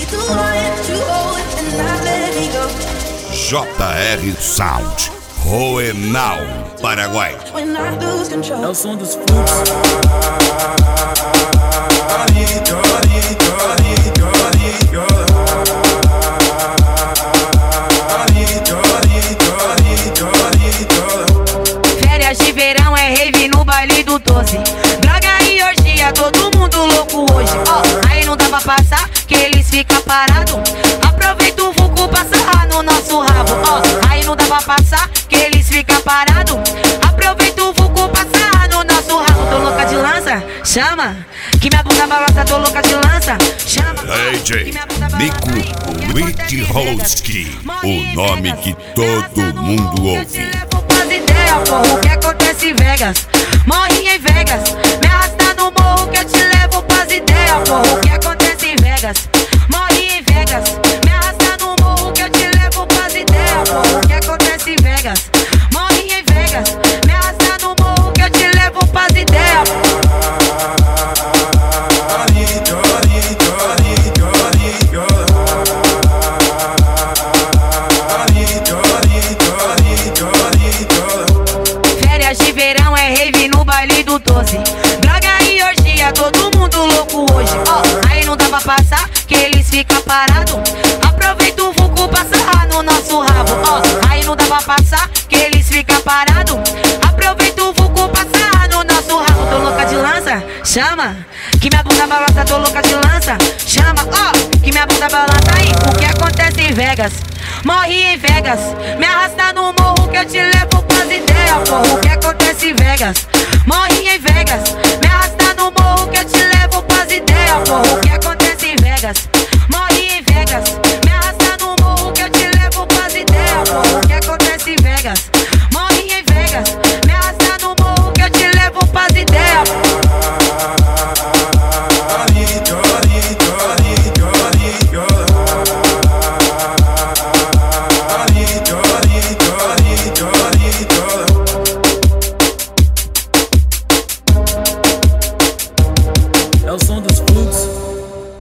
JR Sound, Roenal, Paraguai. É o som dos fluxos. Férias de verão é rave no baile do 12. Droga e orgia, todo mundo louco hoje. Aí não dá pra passar, que eles ficam parados. Aproveita o vulco pra sarrar no nosso rabo. Aí não dá pra passar, que eles ficam parados. Aproveita o vulco pra sarrar no nosso rabo. Tô louca de lança, chama. Que minha bunda balança, tô louca de lança, chama. AJ, Nico Wittkowski, o nome que todo mundo ouve. O que acontece em Vegas, morre em Vegas. Me arrasta no morro que eu te levo pras ideias, porra. O que acontece em Vegas, morre em Vegas. Me arrasta no morro que eu te levo pras ideias, porra. O que acontece em Vegas, morre em Vegas. Me arrasta no morro que eu te levo pras ideias. De verão é rave no baile do 12. Droga e orgia, todo mundo louco hoje. Aí não dá pra passar, que eles ficam parados. Aproveita o vulco pra sarrar no nosso rabo. Aí não dá pra passar, que eles ficam parados. Aproveita o vulco pra sarrar no nosso rabo. Tô louca de lança, chama. Que minha bunda balança, tô louca de lança, chama. Que minha bunda balança aí. O que acontece em Vegas, morre em Vegas. Me arrasta no morro que eu te levo pras ideias, porra. O que acontece em Vegas, morre em Vegas. Me arrasta no morro que eu te levo pras ideias, porra. O que acontece em Vegas,